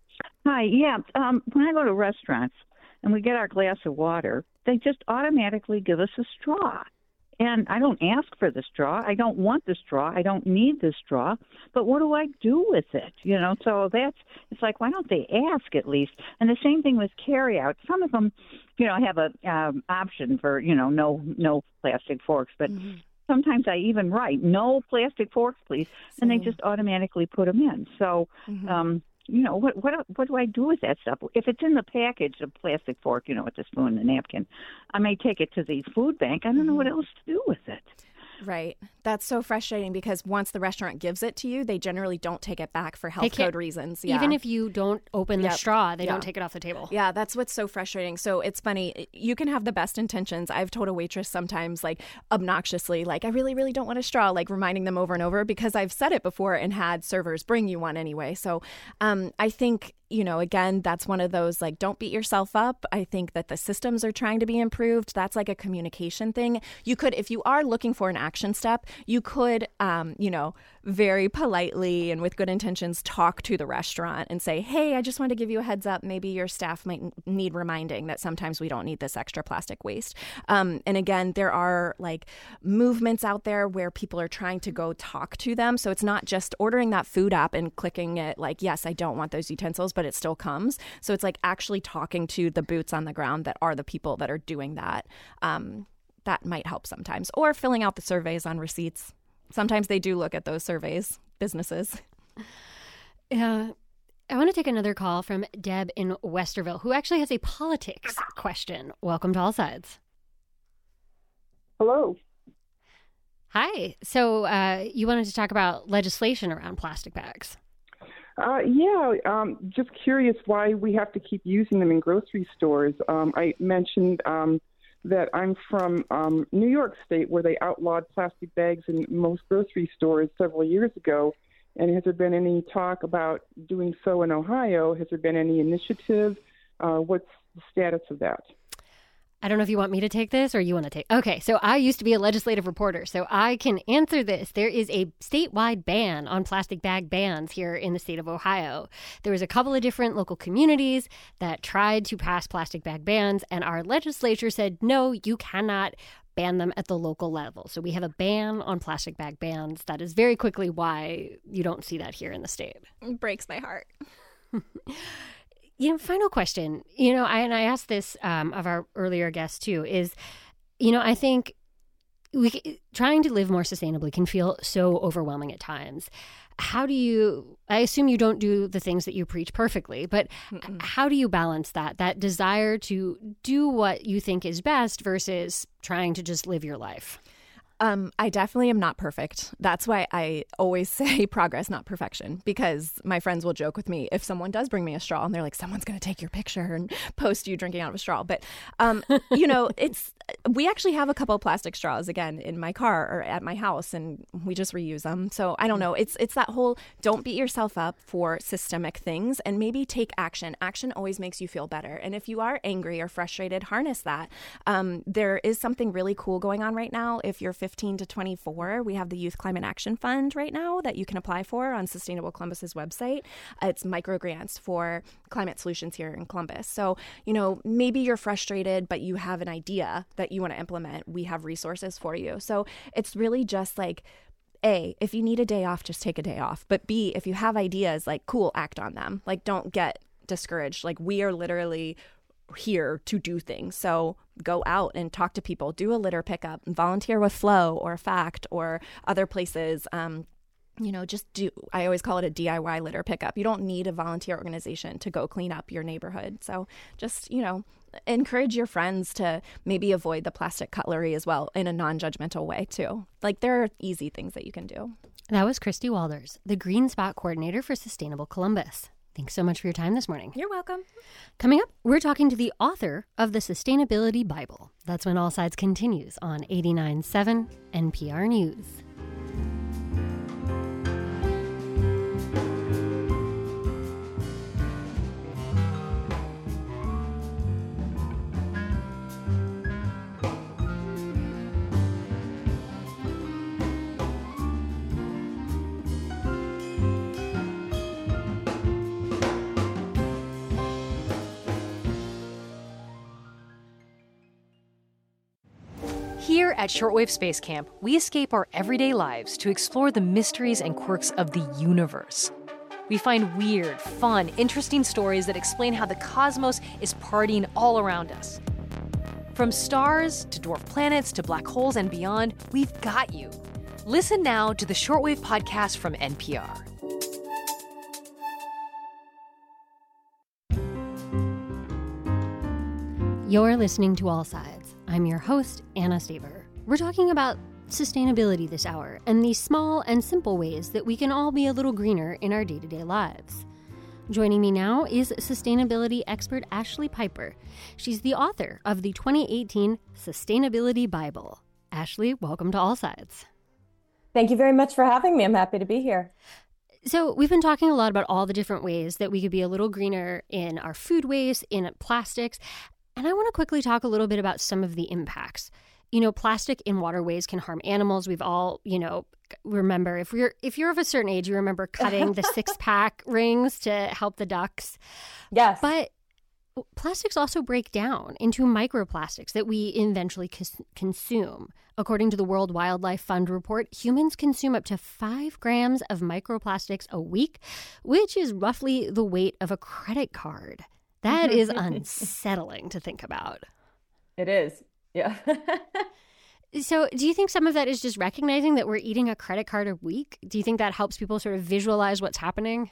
[SPEAKER 9] Hi, yeah. Um, when I go to restaurants and we get our glass of water, they just automatically give us a straw. And I don't ask for the straw. I don't want the straw. I don't need the straw. But what do I do with it? You know, so that's, it's like, why don't they ask at least? And the same thing with carryout. Some of them, you know, have a um, option for, you know, no no plastic forks. But mm-hmm. sometimes I even write, no plastic forks, please. Same. And they just automatically put them in. So, mm-hmm. um, you know, what what what do I do with that stuff? If it's in the package, a plastic fork, you know, with the spoon and the napkin, I may take it to the food bank. I don't know what else to do with it.
[SPEAKER 6] Right. That's so frustrating because once the restaurant gives it to you, they generally don't take it back for health code reasons. Yeah.
[SPEAKER 1] Even if you don't open the
[SPEAKER 6] Yep.
[SPEAKER 1] straw, they
[SPEAKER 6] Yeah.
[SPEAKER 1] don't take it off the table.
[SPEAKER 6] Yeah, that's what's so frustrating. So it's funny. You can have the best intentions. I've told a waitress sometimes, like obnoxiously, like, I really, really don't want a straw, like reminding them over and over because I've said it before and had servers bring you one anyway. So um, I think, you know, again, that's one of those, like, don't beat yourself up. I think that the systems are trying to be improved. That's like a communication thing. You could, if you are looking for an action step, you could, um, you know, very politely and with good intentions talk to the restaurant and say, hey, I just want to give you a heads up. Maybe your staff might need reminding that sometimes we don't need this extra plastic waste. Um, and again, there are like movements out there where people are trying to go talk to them. So it's not just ordering that food app and clicking it like, yes, I don't want those utensils, but it still comes. So it's like actually talking to the boots on the ground that are the people that are doing that. Um, that might help sometimes. Or filling out the surveys on receipts. Sometimes they do look at those surveys, businesses.
[SPEAKER 1] Uh, I want to take another call from Deb in Westerville, who actually has a politics question. Welcome to All Sides.
[SPEAKER 10] Hello.
[SPEAKER 1] Hi. So uh, you wanted to talk about legislation around plastic bags.
[SPEAKER 10] Uh, yeah, um, just curious why we have to keep using them in grocery stores. Um, I mentioned um, that I'm from um, New York State, where they outlawed plastic bags in most grocery stores several years ago. And has there been any talk about doing so in Ohio? Has there been any initiative? Uh, what's the status of that?
[SPEAKER 1] I don't know if you want me to take this or you want to take. Okay, so I used to be a legislative reporter, so I can answer this. There is a statewide ban on plastic bag bans here in the state of Ohio. There was a couple of different local communities that tried to pass plastic bag bans, and our legislature said, no, you cannot ban them at the local level. So we have a ban on plastic bag bans. That is very quickly why you don't see that here in the state.
[SPEAKER 6] It breaks my heart.
[SPEAKER 1] You know, final question, you know, I, and I asked this um, of our earlier guests too, is, you know, I think we trying to live more sustainably can feel so overwhelming at times. How do you, I assume you don't do the things that you preach perfectly, but Mm-mm. how do you balance that, that desire to do what you think is best versus trying to just live your life?
[SPEAKER 6] Um, I definitely am not perfect. That's why I always say progress, not perfection, because my friends will joke with me if someone does bring me a straw and they're like, someone's going to take your picture and post you drinking out of a straw. But, um, you know, it's we actually have a couple of plastic straws, again, in my car or at my house, and we just reuse them. So I don't know. It's it's that whole don't beat yourself up for systemic things and maybe take action. Action always makes you feel better. And if you are angry or frustrated, harness that. Um, there is something really cool going on right now. If you're fifteen to twenty-four, we have the Youth Climate Action Fund right now that you can apply for on Sustainable Columbus's website. It's micro grants for climate solutions here in Columbus. So, you know, maybe you're frustrated, but you have an idea that you want to implement. We have resources for you. So it's really just like, A, if you need a day off, just take a day off. But B, if you have ideas, like, cool, act on them. Like, don't get discouraged. Like, we are literally here to do things. So go out and talk to people, do a litter pickup, volunteer with Flow or FACT or other places. Um, you know, just do, I always call it a D I Y litter pickup. You don't need a volunteer organization to go clean up your neighborhood. So just, you know, encourage your friends to maybe avoid the plastic cutlery as well in a non-judgmental way too. Like there are easy things that you can do.
[SPEAKER 1] That was Christy Walders, the Green Spot Coordinator for Sustainable Columbus. Thanks so much for your time this morning.
[SPEAKER 6] You're welcome.
[SPEAKER 1] Coming up, we're talking to the author of the Sustainability Bible. That's when All Sides continues on eighty-nine point seven N P R News.
[SPEAKER 5] Here at Shortwave Space Camp, we escape our everyday lives to explore the mysteries and quirks of the universe. We find weird, fun, interesting stories that explain how the cosmos is partying all around us. From stars to dwarf planets to black holes and beyond, we've got you. Listen now to the Shortwave podcast from N P R.
[SPEAKER 1] You're listening to All Sides. I'm your host, Anna Staver. We're talking about sustainability this hour and the small and simple ways that we can all be a little greener in our day-to-day lives. Joining me now is sustainability expert Ashley Piper. She's the author of the twenty eighteen Sustainability Bible. Ashley, welcome to All Sides.
[SPEAKER 11] Thank you very much for having me. I'm happy to be here.
[SPEAKER 1] So we've been talking a lot about all the different ways that we could be a little greener in our food waste, in plastics. And I want to quickly talk a little bit about some of the impacts. You know, plastic in waterways can harm animals. We've all, you know, remember if you're if you're of a certain age, you remember cutting the six pack rings to help the ducks.
[SPEAKER 11] Yes.
[SPEAKER 1] But plastics also break down into microplastics that we eventually cons- consume. According to the World Wildlife Fund report, humans consume up to five grams of microplastics a week, which is roughly the weight of a credit card. That is unsettling to think about.
[SPEAKER 11] It is. Yeah.
[SPEAKER 1] So do you think some of that is just recognizing that we're eating a credit card a week? Do you think that helps people sort of visualize what's happening?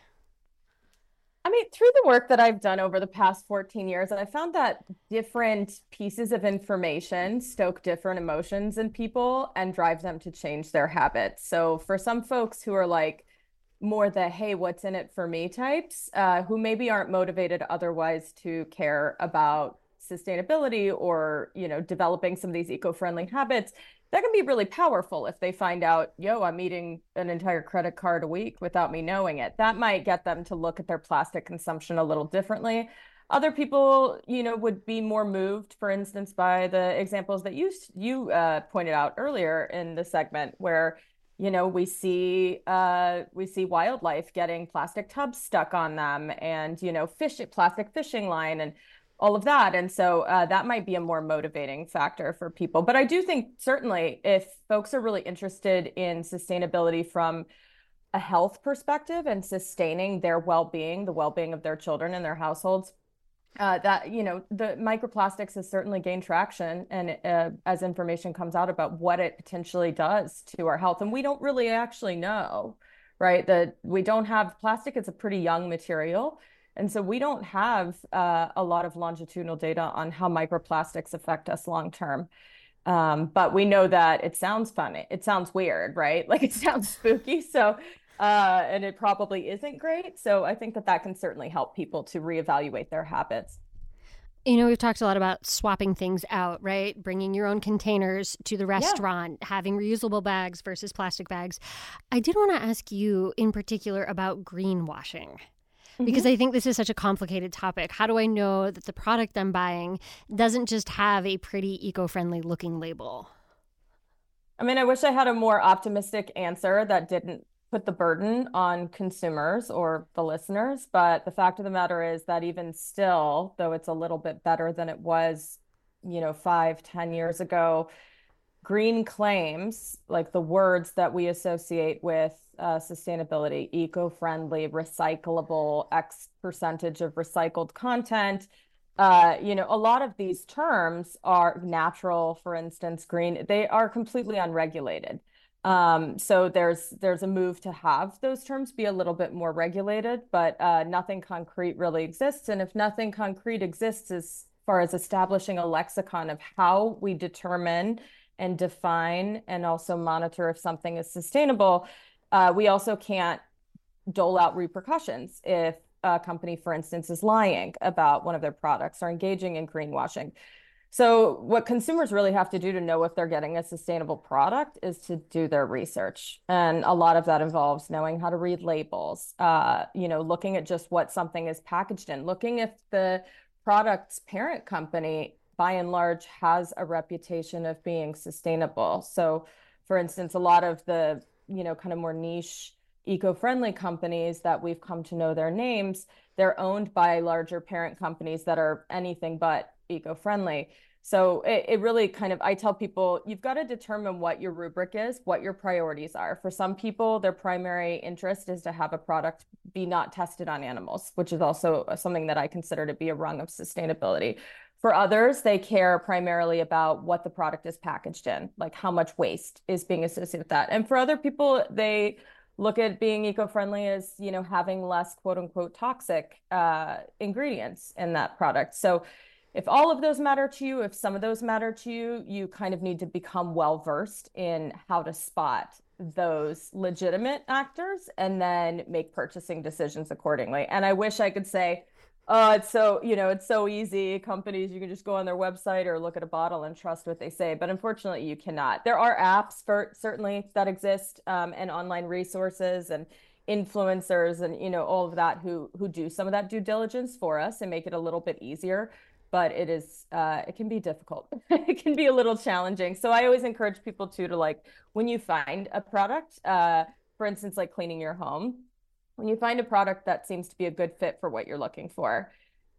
[SPEAKER 11] I mean, through the work that I've done over the past fourteen years, I found that different pieces of information stoke different emotions in people and drive them to change their habits. So for some folks who are like, more the, hey, what's in it for me types, uh, who maybe aren't motivated otherwise to care about sustainability or, you know, developing some of these eco-friendly habits, that can be really powerful if they find out, yo, I'm eating an entire credit card a week without me knowing it. That might get them to look at their plastic consumption a little differently. Other people, you know, would be more moved, for instance, by the examples that you, you uh, pointed out earlier in the segment where you know, we see uh, we see wildlife getting plastic tubs stuck on them and, you know, fish, plastic fishing line and all of that. And so uh, that might be a more motivating factor for people. But I do think certainly if folks are really interested in sustainability from a health perspective and sustaining their well-being, the well-being of their children and their households, Uh, that, you know, the microplastics has certainly gained traction and uh, as information comes out about what it potentially does to our health. And we don't really actually know, right? That we don't have plastic. It's a pretty young material. And so we don't have uh, a lot of longitudinal data on how microplastics affect us long term. Um, but we know that it sounds funny. It sounds weird, right? Like it sounds spooky. So Uh, and it probably isn't great. So I think that that can certainly help people to reevaluate their habits.
[SPEAKER 1] You know, we've talked a lot about swapping things out, right? Bringing your own containers to the restaurant, yeah. Having reusable bags versus plastic bags. I did want to ask you in particular about greenwashing, because mm-hmm. I think this is such a complicated topic. How do I know that the product I'm buying doesn't just have a pretty eco-friendly looking label?
[SPEAKER 11] I mean, I wish I had a more optimistic answer that didn't put the burden on consumers or the listeners. But the fact of the matter is that even still, though it's a little bit better than it was, you know, five, ten years ago, green claims, like the words that we associate with uh, sustainability, eco-friendly, recyclable, X percentage of recycled content, uh, you know, a lot of these terms are natural, for instance, green, they are completely unregulated. Um, so there's there's a move to have those terms be a little bit more regulated, but uh, nothing concrete really exists. And if nothing concrete exists as far as establishing a lexicon of how we determine and define and also monitor if something is sustainable, uh, we also can't dole out repercussions if a company, for instance, is lying about one of their products or engaging in greenwashing. So what consumers really have to do to know if they're getting a sustainable product is to do their research. And a lot of that involves knowing how to read labels, uh, you know, looking at just what something is packaged in, looking if the product's parent company, by and large, has a reputation of being sustainable. So, for instance, a lot of the, you know, kind of more niche eco-friendly companies that we've come to know their names, they're owned by larger parent companies that are anything but eco-friendly. So it, it really kind of, I tell people, you've got to determine what your rubric is, what your priorities are. For some people, their primary interest is to have a product be not tested on animals, which is also something that I consider to be a rung of sustainability. For others, they care primarily about what the product is packaged in, like how much waste is being associated with that. And for other people, they look at being eco-friendly as, you know, having less quote unquote toxic uh, ingredients in that product. So if all of those matter to you, if some of those matter to you, you kind of need to become well-versed in how to spot those legitimate actors and then make purchasing decisions accordingly. And I wish I could say, oh, it's so, you know, it's so easy. Companies, you can just go on their website or look at a bottle and trust what they say. But unfortunately, you cannot. There are apps for certainly that exist um, and online resources and influencers and, you know, all of that who who do some of that due diligence for us and make it a little bit easier. But it is, uh, it can be difficult. It can be a little challenging. So I always encourage people to, to like, when you find a product, uh, for instance, like cleaning your home, when you find a product that seems to be a good fit for what you're looking for,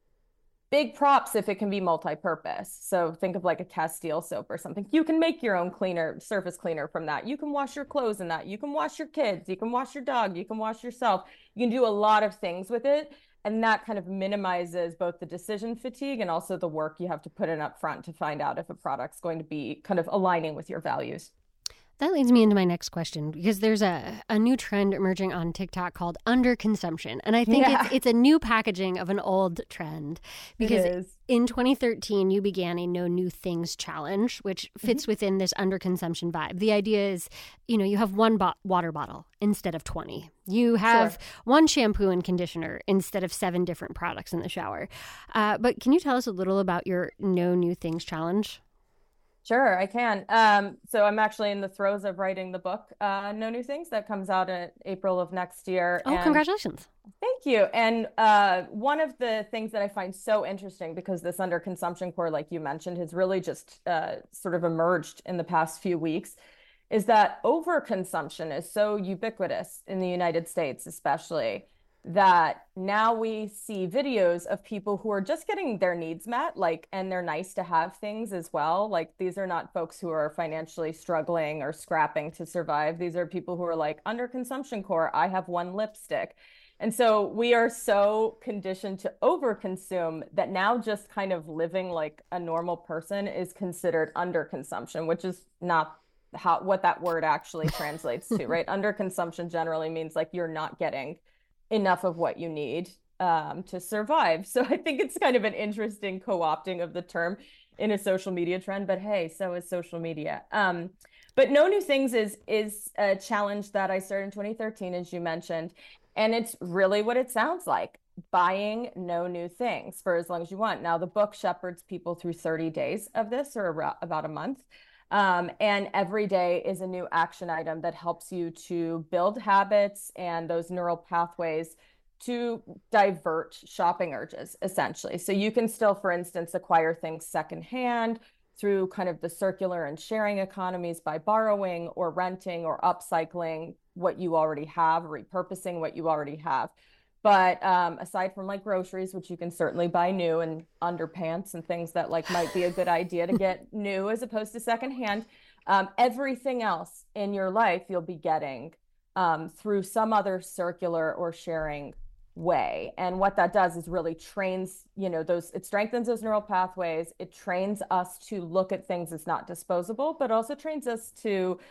[SPEAKER 11] big props if it can be multi-purpose. So think of like a Castile soap or something. You can make your own cleaner, surface cleaner from that. You can wash your clothes in that. You can wash your kids. You can wash your dog. You can wash yourself. You can do a lot of things with it. And that kind of minimizes both the decision fatigue and also the work you have to put in up front to find out if a product's going to be kind of aligning with your values.
[SPEAKER 1] That leads me into my next question, because there's a, a new trend emerging on TikTok called underconsumption. And I think yeah. it's, it's a new packaging of an old trend, because in twenty thirteen, you began a No New Things challenge, which fits mm-hmm. within this underconsumption vibe. The idea is, you know, you have one bo- water bottle instead of twenty. You have sure. one shampoo and conditioner instead of seven different products in the shower. Uh, but can you tell us a little about your No New Things challenge?
[SPEAKER 11] Sure, I can. Um, so I'm actually in the throes of writing the book, uh, No New Things, that comes out in April of next year.
[SPEAKER 1] Oh, and congratulations.
[SPEAKER 11] Thank you. And uh, one of the things that I find so interesting, because this underconsumption core, like you mentioned, has really just uh, sort of emerged in the past few weeks, is that overconsumption is so ubiquitous in the United States, especially, that now we see videos of people who are just getting their needs met, like, and they're nice to have things as well. Like, these are not folks who are financially struggling or scrapping to survive. These are people who are like, under consumption core, I have one lipstick. And so we are so conditioned to overconsume that now just kind of living like a normal person is considered underconsumption, which is not how what that word actually translates to, right? Underconsumption generally means like you're not getting enough of what you need um, to survive. So I think it's kind of an interesting co-opting of the term in a social media trend, but hey, so is social media. Um, but No New Things is, is a challenge that I started in twenty thirteen, as you mentioned. And it's really what it sounds like, buying no new things for as long as you want. Now, the book shepherds people through thirty days of this, or about a month. Um, and every day is a new action item that helps you to build habits and those neural pathways to divert shopping urges, essentially. So you can still, for instance, acquire things secondhand through kind of the circular and sharing economies by borrowing or renting or upcycling what you already have, repurposing what you already have. But um, aside from like groceries, which you can certainly buy new, and underpants and things that like might be a good idea to get new as opposed to secondhand, um, everything else in your life you'll be getting um, through some other circular or sharing way. And what that does is really trains, you know, those, it strengthens those neural pathways. It trains us to look at things as not disposable, but also trains us to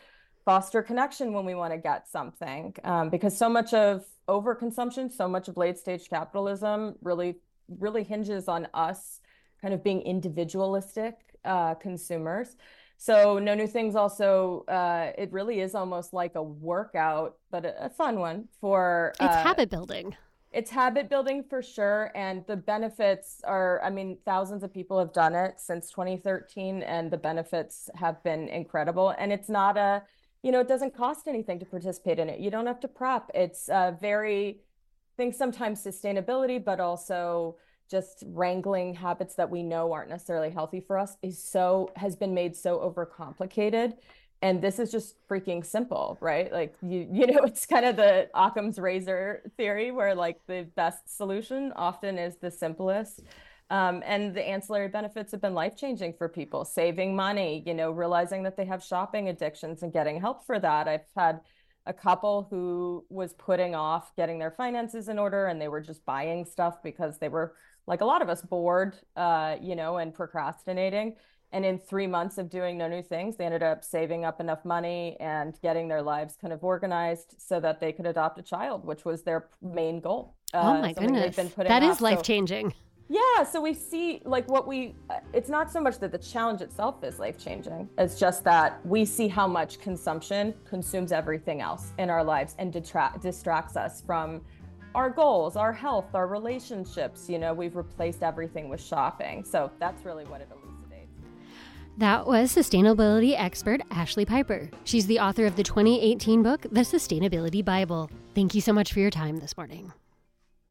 [SPEAKER 11] foster connection when we want to get something, um, because so much of overconsumption, so much of late stage capitalism really, really hinges on us kind of being individualistic uh, consumers. So No New Things also, uh, it really is almost like a workout, but a, a fun one for...
[SPEAKER 1] It's
[SPEAKER 11] uh,
[SPEAKER 1] habit building.
[SPEAKER 11] It's habit building for sure. And the benefits are, I mean, thousands of people have done it since twenty thirteen, and the benefits have been incredible. And it's not a, you know, it doesn't cost anything to participate in it. You don't have to prep. It's a very, I think sometimes sustainability, but also just wrangling habits that we know aren't necessarily healthy for us is so, has been made so overcomplicated. And this is just freaking simple, right? Like, you you know, it's kind of the Occam's razor theory where like the best solution often is the simplest. Um, and the ancillary benefits have been life-changing for people, saving money, you know, realizing that they have shopping addictions and getting help for that. I've had a couple who was putting off getting their finances in order, and they were just buying stuff because they were, like a lot of us, bored, uh, you know, and procrastinating. And in three months of doing No New Things, they ended up saving up enough money and getting their lives kind of organized so that they could adopt a child, which was their main goal.
[SPEAKER 1] Uh, oh my goodness. That is life-changing.
[SPEAKER 11] So, yeah. So we see like what we, it's not so much that the challenge itself is life-changing. It's just that we see how much consumption consumes everything else in our lives and detract, distracts us from our goals, our health, our relationships. You know, we've replaced everything with shopping. So that's really what it elucidates.
[SPEAKER 1] That was sustainability expert Ashley Piper. She's the author of the twenty eighteen book, The Sustainability Bible. Thank you so much for your time this morning.